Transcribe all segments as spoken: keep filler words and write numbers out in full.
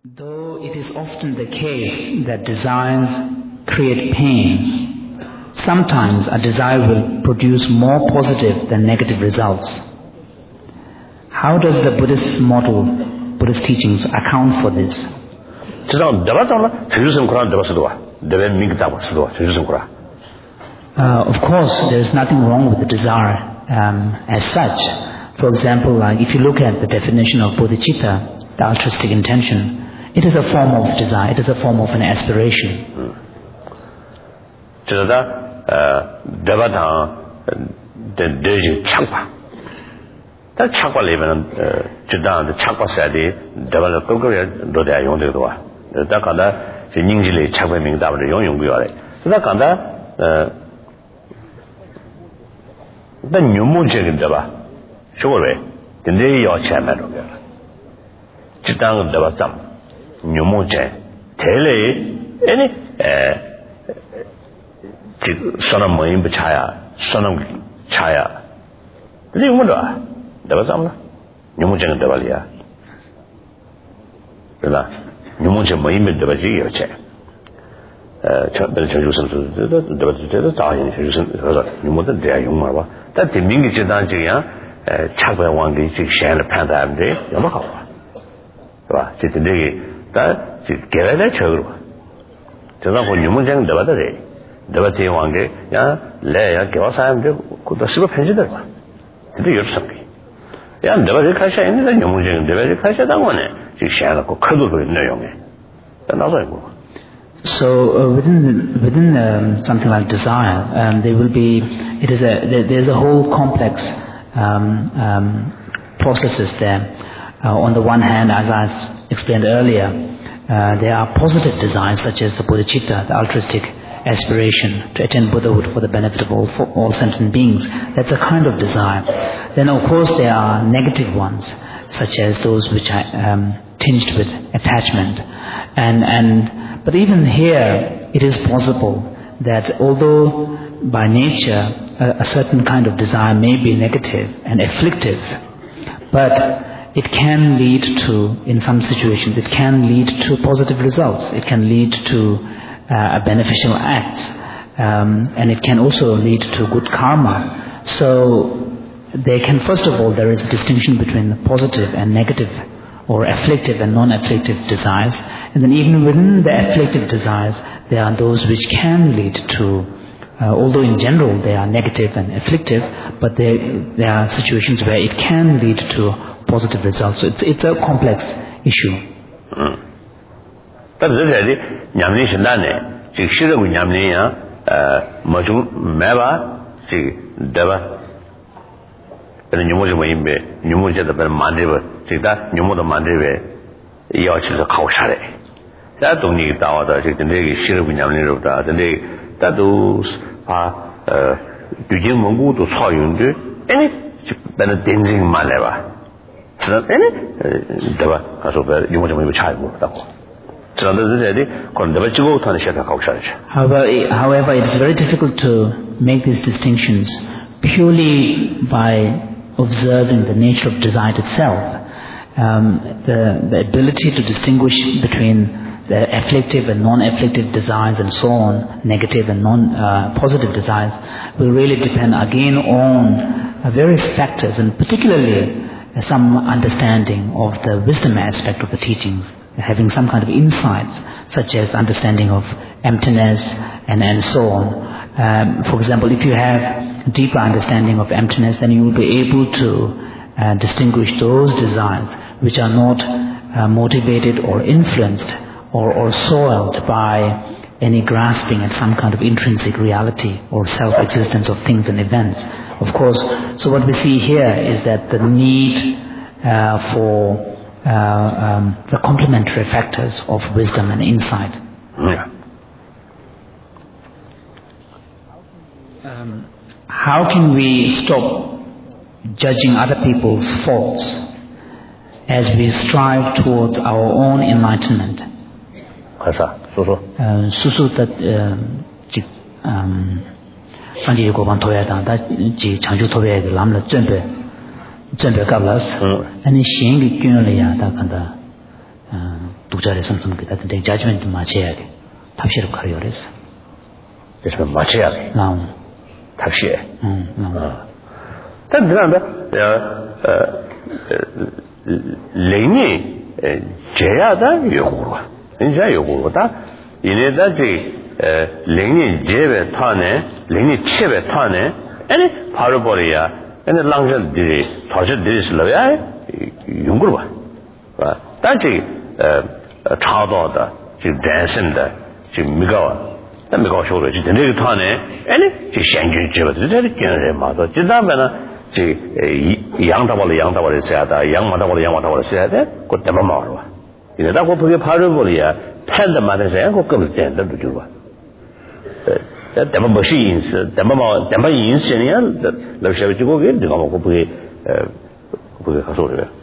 Though it is often the case that desires create pains, sometimes a desire will produce more positive than negative results. How does the Buddhist model, Buddhist teachings account for this? Uh, of course, there is nothing wrong with the desire um, as such. For example, like if you look at the definition of bodhicitta, the altruistic intention, it is a form of desire, it is a form of an aspiration. Nyumuchen tele any eh sonam moim chaya sonam chaya li mudwa daba samla nyumuchen daba liya dala nyumuchen moim daba ji yo che eh cha da cha yusan daba de da yin cha yusan da nyumuchen de yong ma ba da de ming ji dan ji ya eh cha gwa wang ge ji shan de pan da de yo ma hao ba ji de ge that is get a churu. Just for you, Munjang Devate, Devate Wange, Ya, Lea, Gavasam, could the super pension. To do your something. Ya, Devate Kasha, and then you Munjang Devate Kasha, that one, she shall go cuddle with Naomi. Another go. So uh, within the, within um, something like desire, um, there will be, it is a, there, there's a whole complex um, um, processes there. Uh, on the one hand, as I explained earlier, uh, there are positive desires such as the bodhicitta, the altruistic aspiration to attain Buddhahood for the benefit of all, for all sentient beings. That's a kind of desire. Then of course there are negative ones, such as those which are um, tinged with attachment. And, and but even here, it is possible that although by nature a, a certain kind of desire may be negative and afflictive, but it can lead to, in some situations, it can lead to positive results. It can lead to uh, a beneficial act. Um, and it can also lead to good karma. So, there can, first of all, there is a distinction between positive and negative, or afflictive and non-afflictive desires. And then even within the afflictive desires, there are those which can lead to, uh, although in general they are negative and afflictive, but there, there are situations where it can lead to positive results. So it's, it's a complex issue. But this is Yamni Shandane, she should have Yamnia, Majum Meva, she Deva, and Numuja Wimbe, Numuja the Mandeva, she that Numuda Mandeve, Yoch is a Kaushare. That don't need the she can take a share with Yamni of that, and they that those are Dujin Mungu to saw you, any Benedicting Maleva. However, however, it is very difficult to make these distinctions purely by observing the nature of desire itself. Um, the, the ability to distinguish between the afflictive and non-afflictive desires and so on, negative and non-positive uh, desires, will really depend again on uh, various factors, and particularly some understanding of the wisdom aspect of the teachings, having some kind of insights, such as understanding of emptiness and, and so on. Um, for example, if you have a deeper understanding of emptiness, then you will be able to uh, distinguish those desires which are not uh, motivated or influenced or, or soiled by any grasping at some kind of intrinsic reality or self-existence of things and events. Of course, so what we see here is that the need uh, for uh, um, the complementary factors of wisdom and insight. Yeah. Um, how can we stop judging other people's faults as we strive towards our own enlightenment? Susu that um Sanji Goban Toyata, that Ji Chanju Toya, the Lamla Jumper, Jumper Gablas, and Shingi Gunia, that kind of Jare something that the judgment Machiag, Tapshir Karioris. This was Machiag. Now, Tapshir. No. Then the Leni Jayada Yogura. In Jayogura, in that Leni Jeve Tane, Leni Cheve Tane, any Paraboria, and the Langan did Tajid did Slavia Yungurwa. That's a child order, to dance in the Migawa. The Migawa show it in the Tane, any Shangy Jeva, the dedicated mother, Jidamana. Young Tawala, young Tawala said, young Matawala, young Matawala said, good Demamara. In the Dako Puya Parabolia, tell the mother say, go come stand up to Juba. The Demamachines, Demama, Demayins, and the Lavshavigo again, the Namakopi, Puya Hasoria.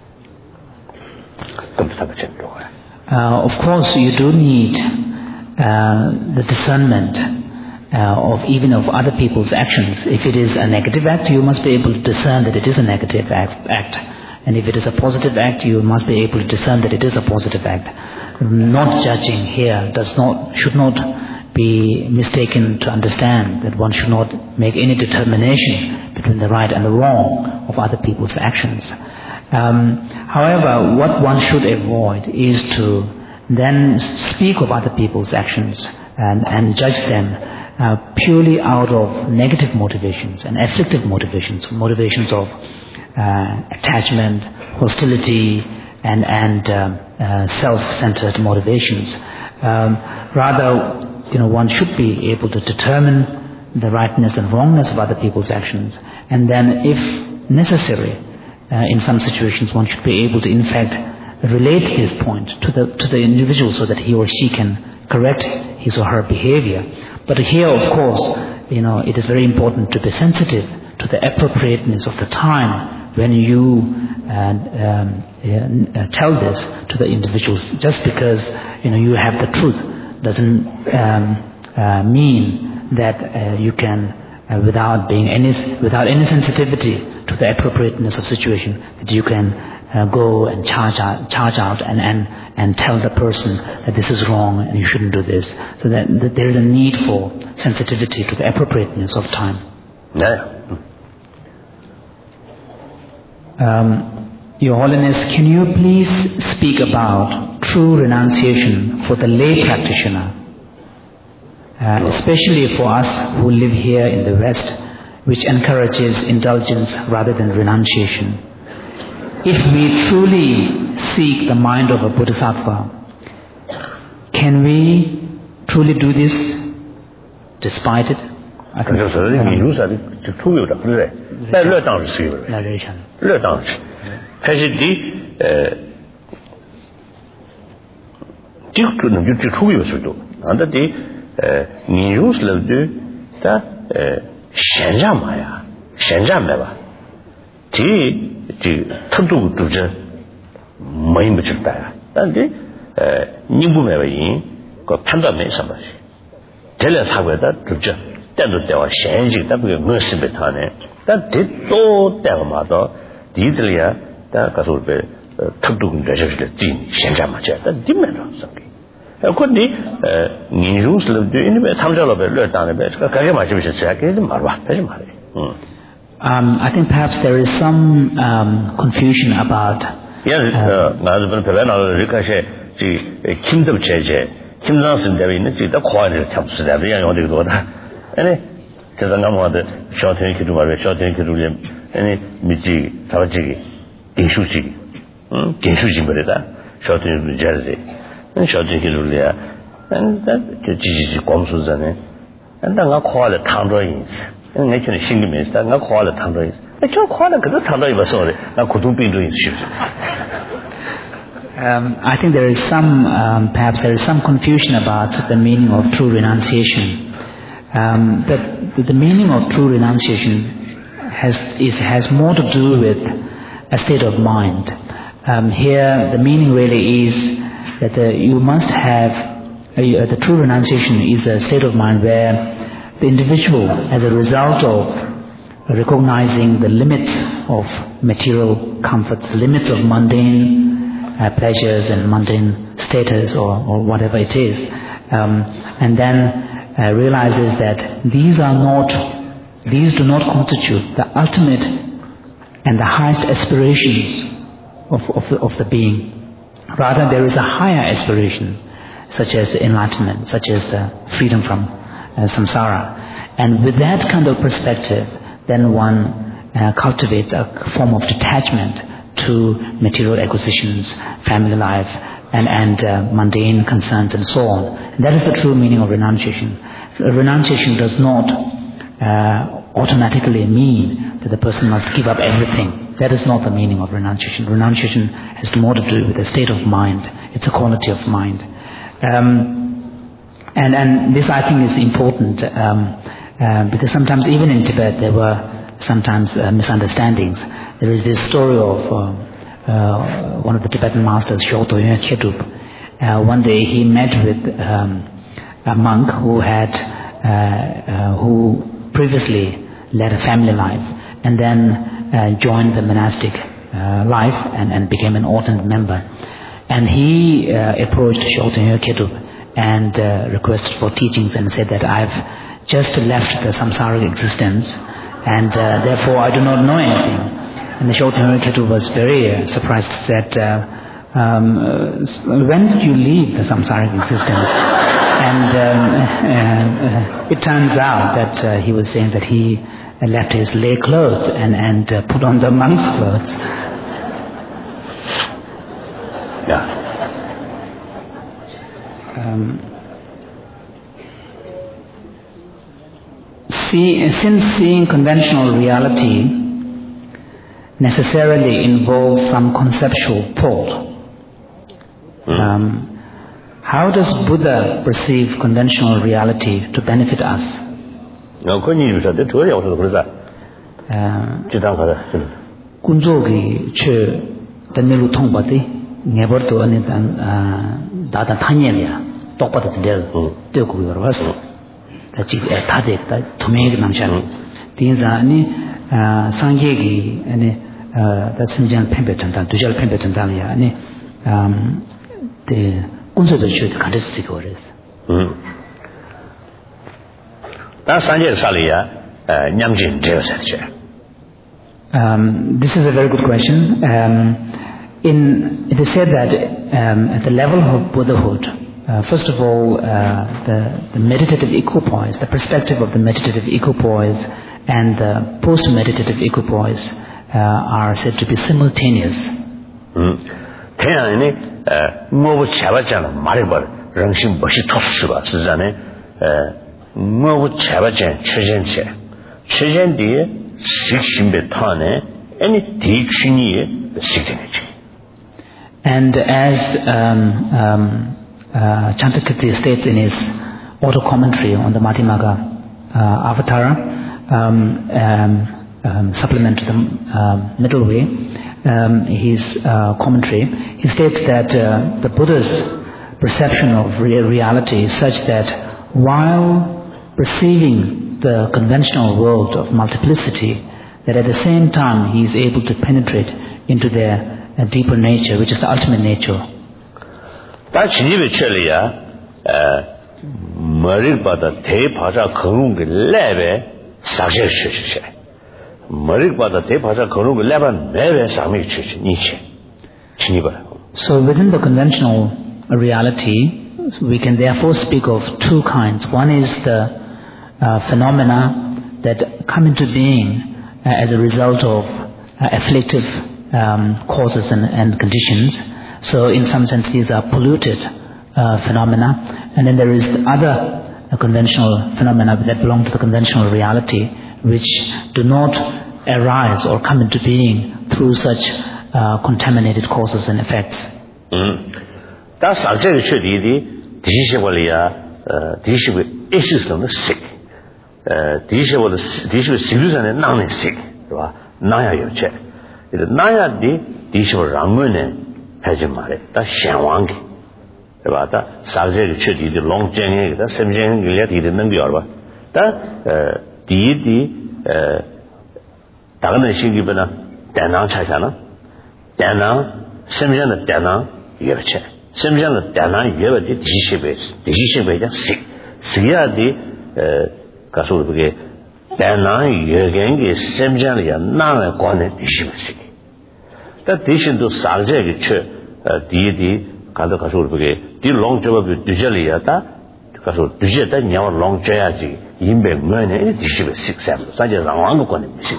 Come to Sabachin. Of course, you do need uh, the discernment. Uh, of even of other people's actions. If it is a negative act, you must be able to discern that it is a negative act, act. And if it is a positive act, you must be able to discern that it is a positive act. Not judging here does not, should not be mistaken to understand that one should not make any determination between the right and the wrong of other people's actions. Um, however, what one should avoid is to then speak of other people's actions and, and judge them Uh, purely out of negative motivations and afflictive motivations, motivations of uh, attachment, hostility, and and uh, uh, self-centered motivations. Um, rather, you know, one should be able to determine the rightness and wrongness of other people's actions, and then, if necessary, uh, in some situations, one should be able to, in fact, relate his point to the to the individual so that he or she can correct his or her behavior. But here, of course, you know, it is very important to be sensitive to the appropriateness of the time when you uh, um, uh, tell this to the individuals. Just because, you know, you have the truth doesn't um, uh, mean that uh, you can, uh, without being any, without any sensitivity to the appropriateness of situation, that you can Uh, go and charge out, charge out and, and, and tell the person that this is wrong and you shouldn't do this. So that, that there is a need for sensitivity to the appropriateness of time. Yeah. Um, Your Holiness, can you please speak about true renunciation for the lay practitioner, uh, especially for us who live here in the West, which encourages indulgence rather than renunciation? If we truly seek the mind of a Bodhisattva, can we truly do this despite it? I can just say, you use it to prove it, right? Let let down see it. Let down. Has it the uh you couldn't you to prove it so do. And the uh you use the that uh 显让嘛呀，显让没吧？这这特度组织没没知道啊，但是呃，你不买原因，个判断没什么事。这类差别的组织，单独在我现金，但不给我是被他呢，但这多在我嘛到第一里啊，但告诉别呃特度这就是进现在嘛这，但地面上是给。呃，可你呃，你用是了对，因为他们这老板热当那边，这个感觉嘛就是这样，给他嘛吧，还是嘛的，嗯。 Um, I think perhaps there is some um, confusion about. Yeah, uh, now the people now require the kingdom change. Kingdom is there in the quality of the that we are going to do. Any, because I'm not the short thing to do, short thing to do, any miji, tawaji, inshuji, hm, inshuji, but that short thing to Jersey, and short thing to do there, and that is Gomsuzane, and then I'll call it Tandroins. Actually, single means that not call it Tandroins. I can't call it because the Tandroins was sorry. Now could be doing shit. Um, I think there is some, um, perhaps there is some confusion about the meaning of true renunciation. Um, that the, the meaning of true renunciation has is has more to do with a state of mind. Um, here, the meaning really is that the, you must have a, the true renunciation is a state of mind where the individual, as a result of recognizing the limits of material comforts, the limits of mundane uh, pleasures and mundane status or, or whatever it is, um, and then uh, realizes that these are not, these do not constitute the ultimate and the highest aspirations of, of, the, of the being. Rather, there is a higher aspiration, such as the enlightenment, such as the freedom from uh, samsara. And with that kind of perspective, then one uh, cultivates a form of detachment to material acquisitions, family life, and, and uh, mundane concerns and so on. And that is the true meaning of renunciation. Renunciation does not uh, automatically mean that the person must give up everything. That is not the meaning of renunciation. Renunciation has more to do with a state of mind. It's a quality of mind. Um, and, and this, I think, is important um, uh, because sometimes, even in Tibet, there were sometimes uh, misunderstandings. There is this story of uh, uh, one of the Tibetan masters, Sholto Khetup. Uh, one day he met with um, a monk who had, uh, uh, who previously led a family life and then uh, joined the monastic uh, life and, and became an ordained member. And he uh, approached Sholto Khetup and uh, requested for teachings and said that I've just left the samsaric existence and uh, therefore I do not know anything. And the Sholto Khetup was very uh, surprised that uh, um, uh, when did you leave the samsaric existence? And um, uh, uh, it turns out that uh, he was saying that he uh, left his lay clothes and, and uh, put on the monk's clothes. Yeah. Um, see, since seeing conventional reality necessarily involves some conceptual thought, mm. um, how does Buddha perceive conventional reality to benefit us? No, continue to the two years of that. Kunjogi che the Nilu Tongbati, never to any than Dada Tanya, Topa the Del, Duku was that she Tadik, that to make Namshan. These are any Sanjegi, any that's in Jan Pemberton, Dujal Pemberton Dalia, any the Kunzo the Chute Kadistic orders. That's Sanjay Salia, Nyamjin Joseph. Um, this is a very good question. Um, in, it is said that um, at the level of Buddhahood, uh, first of all, uh, the, the meditative equipoise, the perspective of the meditative equipoise and the post-meditative equipoise uh, are said to be simultaneous. And as um, um, uh, Chantakirti states in his auto-commentary on the Madhyamagga uh, Avatara, um, um, um, supplement to the uh, middle way, um, his uh, commentary, he states that uh, the Buddha's perception of real reality is such that while perceiving the conventional world of multiplicity, that at the same time he is able to penetrate into their uh, deeper nature, which is the ultimate nature. That's actually uh Maribada Te Paja Kurung Leve Sajesh. Maribada Te Paja Kurung Leva Neve Sami Church Nietzsche. So within the conventional reality, we can therefore speak of two kinds. One is the uh, phenomena that come into being uh, as a result of uh, afflictive um, causes and, and conditions. So in some sense these are polluted uh, phenomena. And then there is the other uh, conventional phenomena that belong to the conventional reality, which do not arise or come into being through such uh, contaminated causes and effects. That's actually the uh the issues on the sick. Uh these were the these were serious and non sick, right? Naya you check. It Naya di these were Ramune Pajamare, that's Shanwangi. Right? That Sajay should the long journey, that's some journey let it in the Yorba. That uh the uh Dana Shigibana, Dana Chachana, Dana 심지어 대나 예체 심지어 대나 예버디 디시베 디시베가 식 식야디 에 가서 그게 대나 예겐게 심지어야 나에 관해 디시베 다 대신도 상제게 최 디디 가서 가서 그게 디 롱저버 디젤이야다 가서 디젤다 냐와 롱저야지 임베 뭐네 디시베 식삼 사제 상황도 관해 식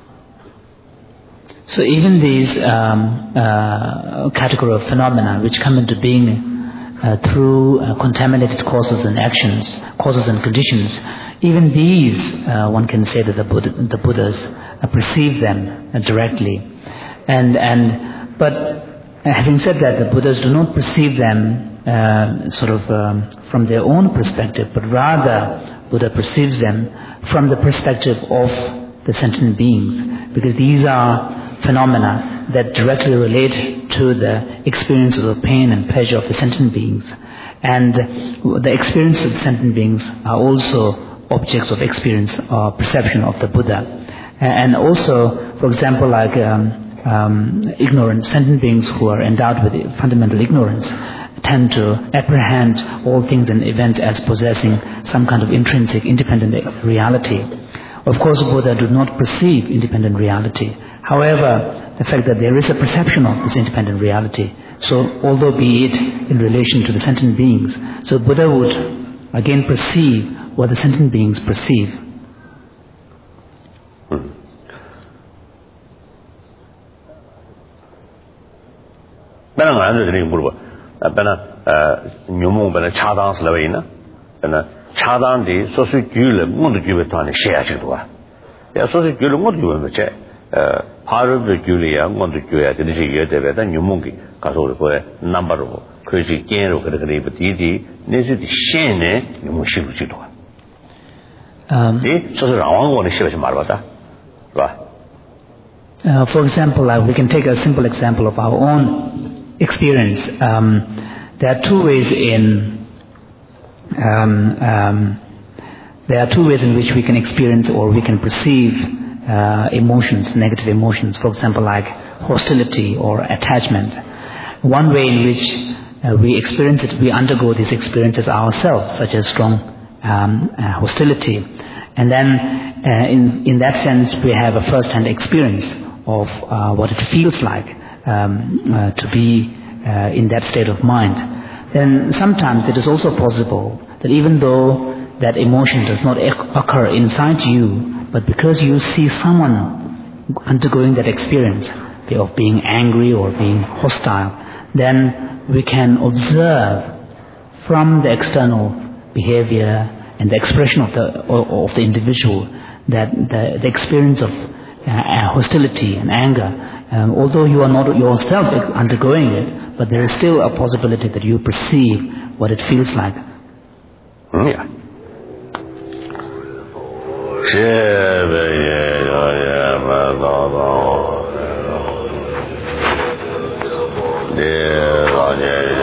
So even these um, uh, category of phenomena which come into being uh, through uh, contaminated causes and actions, causes and conditions, even these uh, one can say that the, Buddha, the Buddhas uh, perceive them uh, directly. And and but uh, having said that, the Buddhas do not perceive them uh, sort of um, from their own perspective, but rather Buddha perceives them from the perspective of the sentient beings, because these are phenomena that directly relate to the experiences of pain and pleasure of the sentient beings. And the experiences of the sentient beings are also objects of experience or perception of the Buddha. And also, for example, like um, um, ignorant sentient beings who are endowed with fundamental ignorance tend to apprehend all things and events as possessing some kind of intrinsic, independent reality. Of course, Buddha do not perceive independent reality. However, the fact that there is a perception of this independent reality, so although be it in relation to the sentient beings, so Buddha would again perceive what the sentient beings perceive. Bana ngana de ngurba bana nyumu bana chadang slawina bana chadang de so su gyule ngondu gyube tane share chidwa ya so su gyule ngondu gyube che 파르드 줄이야 뭔도 줘야 되듯이 예대배다 뉴몽기 가서 그거 넘버로 그지 게로 그래 그래 디디 내수디 신네 뉴몽시로 지도 음 이 저서 라왕원의 시에서 말하다 봐 Uh, for example, uh, we can take a simple example of our own experience. Um, there are two ways in um, um, there are two ways in which we can experience or we can perceive uh, emotions, negative emotions. For example, like hostility or attachment. One way in which uh, we experience it, we undergo these experiences ourselves, such as strong um, uh, hostility, and then uh, in in that sense we have a first-hand experience of uh, what it feels like um, uh, to be uh, in that state of mind. Then sometimes it is also possible that even though that emotion does not occur inside you, but because you see someone undergoing that experience of being angry or being hostile, then we can observe from the external behavior and the expression of the of the individual that the, the experience of Uh, hostility and anger, um, although you are not yourself undergoing it, but there is still a possibility that you perceive what it feels like. Mm, yeah. Yeah.